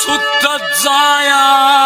सुत जाया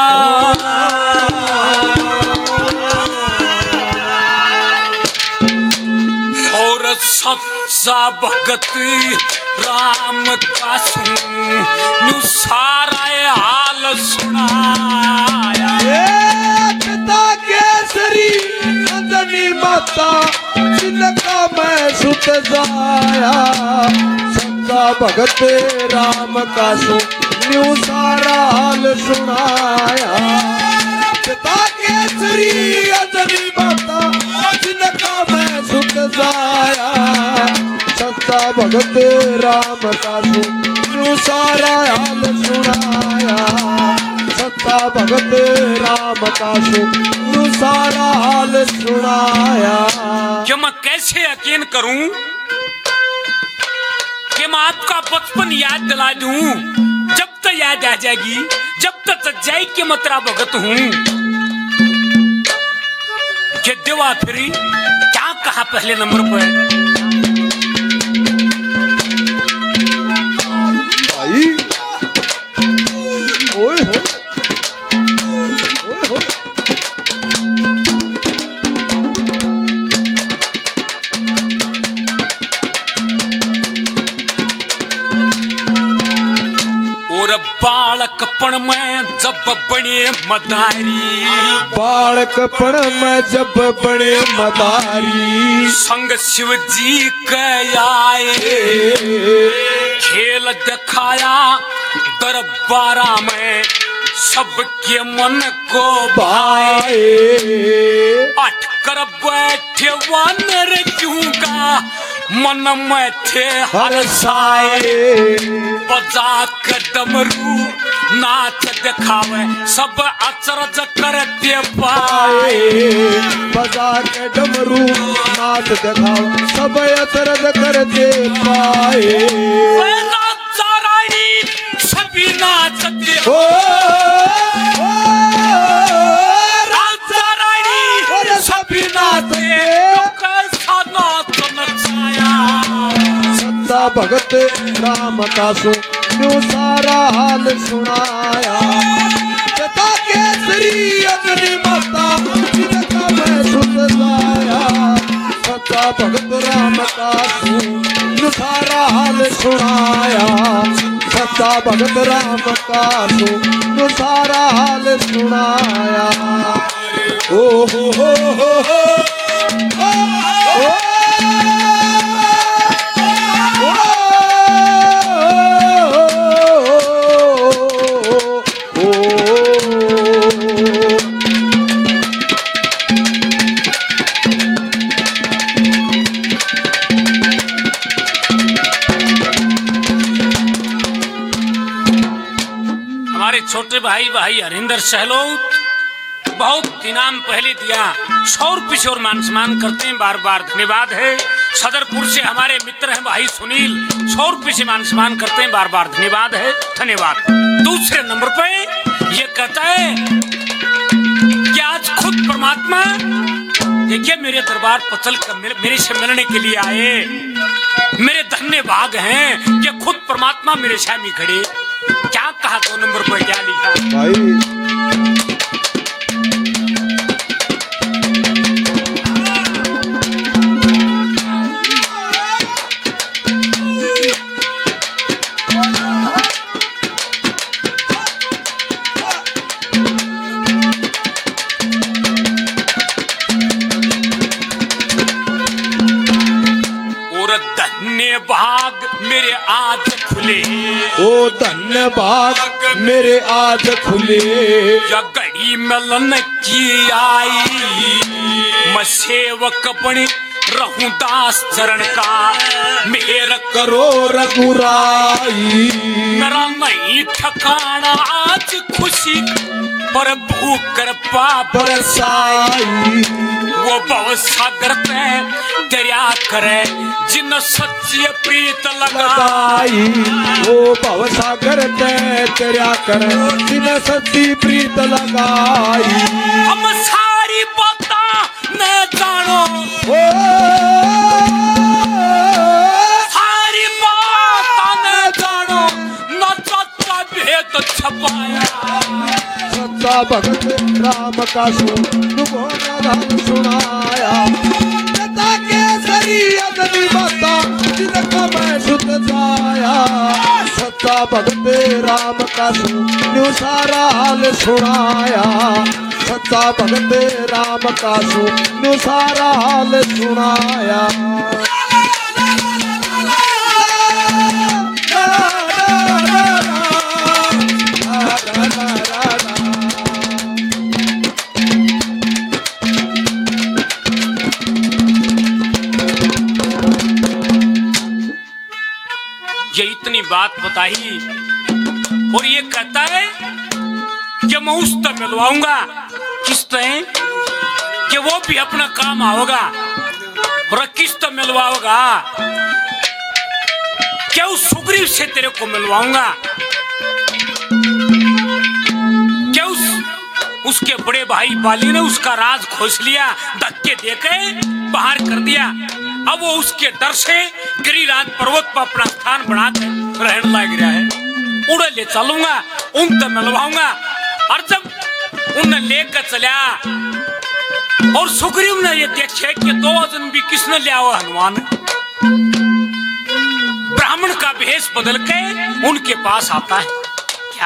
और सच्चा भगत राम का सुन सारा हाल सुनाया। पिता केसरी नंदनी माता जिनका मैं सुत जाया सच्चा भगत राम का सुन सारा हाल सुनाया। पिता केसरी नंदनी माता जिनका मैं सुत जाया सच्चा भगत राम का सुन सारा हाल सुनाया। सच्चा भगत राम का सुन सारा हाल सुनाया। कि मैं कैसे यकीन करूं कि मैं आपका बचपन याद दिला दूं, जब तक याद आ जाएगी, जब तक सच्चाई के मतरा भगत हूं। कि देवा फिरी क्या कहा पहले नंबर पर भाई ओए हो और बालकपन में जब बने मदारी बालकपन में जब बड़े मदारी संग शिव जी के आए खेल दिखाया दरबारा में सबके मन को भाए। अट कर बैठे वानर क्योंका मन में थे हर्षाए। बजा के डमरू नाच दिखावे सब अचरज करते पाए। बजा के डमरू नाच दिखाओ सब अचरज करते पाए। राजा रानी सभी नाचते ओ राजा रानी सभी नाचते कैसा नाच नचाया। सच्चा भगत राम का सुन सारा हाल सुनाया। पिता केसरी अग्नि माता जिनका मैं सुत जाया सच्चा भगत राम का सुन सारा हाल सुनाया। सच्चा भगत राम का सुन सारा हाल सुनाया। ओ हो छोटे भाई हरिंदर सहलोत बहुत इनाम पहले दिया। 100 रुपये और मान सम्मान करते हैं, बार बार धन्यवाद है। सदरपुर से हमारे मित्र हैं भाई सुनील, 100 रुपये से मान सम्मान करते हैं, बार बार धन्यवाद है, धन्यवाद। दूसरे नंबर पे ये कहता है कि आज खुद परमात्मा देखिए मेरे दरबार पर चल कर मेरे से मिलने के लिए आए। मेरे धन्य भाग हैं कि खुद परमात्मा मेरे सामने खड़े। क्या कहा 2 नंबर पर क्या लिखा भाई? धन्य भाग मेरे आज खुले, ओ धन्य भाग मेरे आज खुले। या घड़ी मिलन की आई, मैं सेवक बने रहूं दास चरण का। मेरा करो रघुराई, मेरा नहीं ठिकाना आज खुशी पर भूख कृपा बरसाई। वो बहुत सागर पे दरिया करे जिन सच्ची प्रीत लगाई। वो भव सागर ते तेरा कर जिन सच्ची प्रीत लगाई। हम सारी बातें न जानो, सारी बातें न जानो, न सच्चा भेद छपाया। सच्चा भगत राम का सुन सुनाया। पिता केसरी अग्नि माता जिनका मैं सुत जाया। सच्चा भगत राम का सुन सारा हाल सुनाया। सच्चा भगत राम का सुन सारा हाल सुनाया। ये इतनी बात बताई और ये कहता है कि मैं उस तक मिलवाऊंगा किस तरह कि वो भी अपना काम आओगा और किस तक मिलवाओगा क्या उस सुग्रीव से तेरे को मिलवाऊंगा। क्या उसके बड़े भाई बाली ने उसका राज खोज लिया, धक्के देके बाहर कर दिया। अब वो उसके डर से गिरिराज पर्वत पर अपना स्थान बना कर रहने लग रहा है। उड़े ले चलूंगा, उन तक मिलवाऊंगा। और जब उन्हें लेकर चला और सुग्रीव ने ये देखे कि 2 वजन भी किसने लिया हुआ हनुमान, ब्राह्मण का भेष बदल के उनके पास आता है। क्या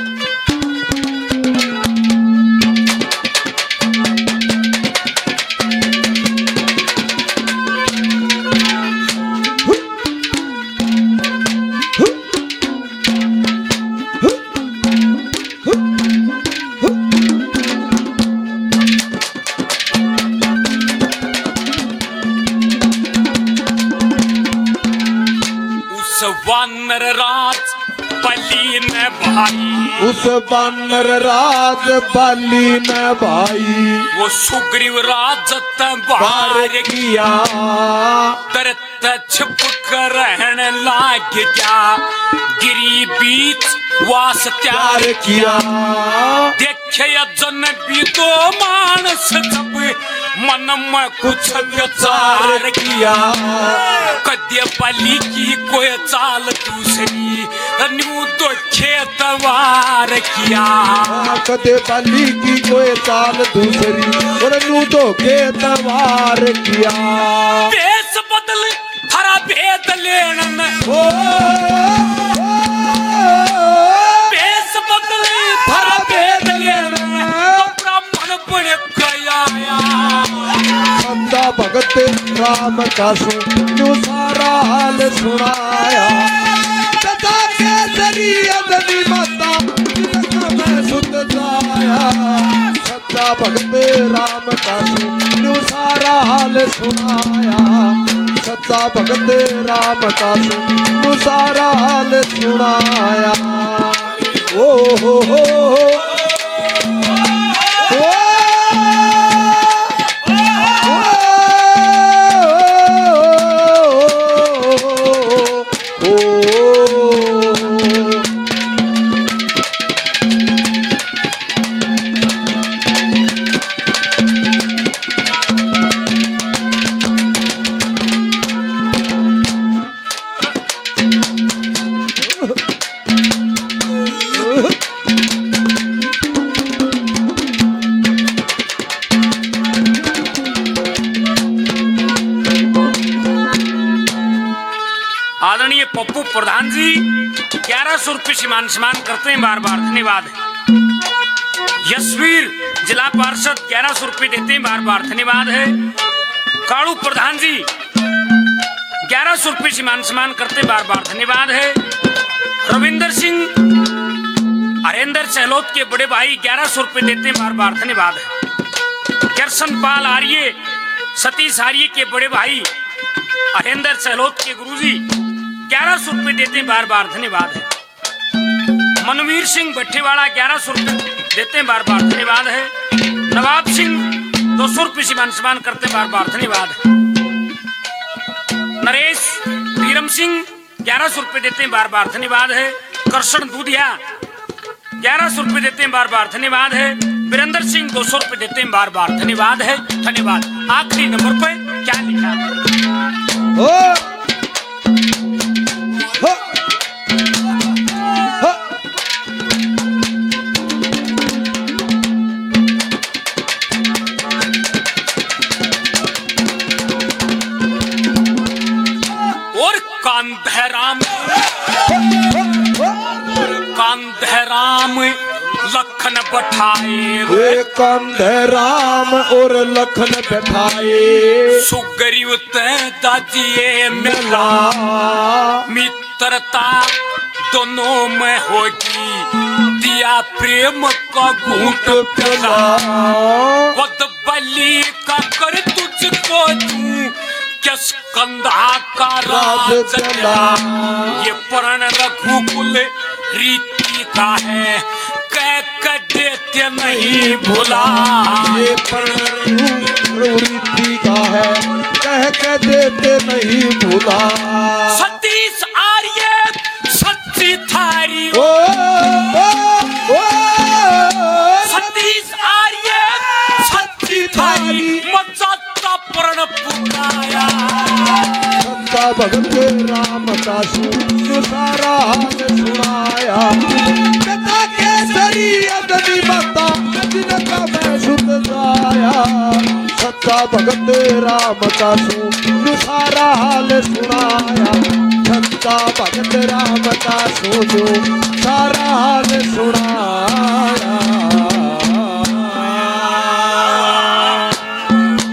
वानर राज बली ने भाई। उस वानर राज बली ने भाई वो सुग्रीव राज बाहर किया। तरत छिप कर रहने लाग गया। गिरी बीच वास त्यार किया। देखे जन भी 2 मानस जब मन में कुछ विचार किया। कद्य बलि की कोई चाल दूसरी न्यू तो खेतवार किया। कद्य बलि की कोई चाल दूसरी और न्यू तो खेतवार किया। भेष बदल हरा भेद लेन भेष बदल हरा भेद लेन ब्राह्मण बन गया। सच्चा भगत राम का सुन सारा हाल सुनाया। पिता केसरी अग्नि माता जिनका मैं सुत जाया। सच्चा भगत राम का सुन सारा हाल सुनाया। सच्चा भगत राम का सुन सारा हाल सुनाया। ओ हो आदरणीय पप्पू प्रधान जी 1100 रुपये मान सम्मान करते हैं, बार बार धन्यवाद है। यशवीर जिला पार्षद 1100 रुपये देते हैं, बार बार धन्यवाद है। काड़ू प्रधान जी 1100 रुपये मान सम्मान करते हैं, बार बार धन्यवाद है। रविंदर सिंह हरेंद्र चहलोत के बड़े भाई 1100 रुपये देते हैं, बार बार धन्यवाद है। कृष्ण पाल आर्य सतीश आर्य के बड़े भाई हरेंद्र चहलोत के गुरुजी 1100 रुपये देते हैं, बार बार धन्यवाद है। मनवीर सिंह भट्टीवाड़ा 1100 रुपये देते हैं, बार बार धन्यवाद है। नवाब सिंह 200 रुपये से मान सम्मान करते हैं, बार बार धन्यवाद है। नरेश वीरम सिंह 1100 रुपये देते हैं, बार बार धन्यवाद है। कृष्ण दूधिया 1100 रुपये देते हैं, बार बार धन्यवाद है। वीरेंद्र सिंह 200 रुपये देते हैं, बार बार धन्यवाद है। धन्यवाद। आखिरी नंबर पे क्या लिखा है? लखन बठाए वे कंधे राम और लखन बैठाए सुग्रीव ते दाजिए मिला मित्रता दोनों में होगी दिया प्रेम का घूंट पिला वद बलि का कर तुझको दूं किस कंधा का राज चला ये प्रण रघुकुल रीति का है कह देते नहीं भुला ये रीति का है कह देते नहीं भुला सतीश आर्य सच्ची थारी ओ, ओ, सतीश आर्य सच्ची थारी मचाता प्रण पुकाया सत्ता भगत राम का सुन सारा हाल सुनाया कथा केसरी अग्नि बता जिनका मैं सुत जाया सत्ता भगत राम का सुन सारा हाल सुनाया सत्ता भगत राम का सुनो सारा हाल सुना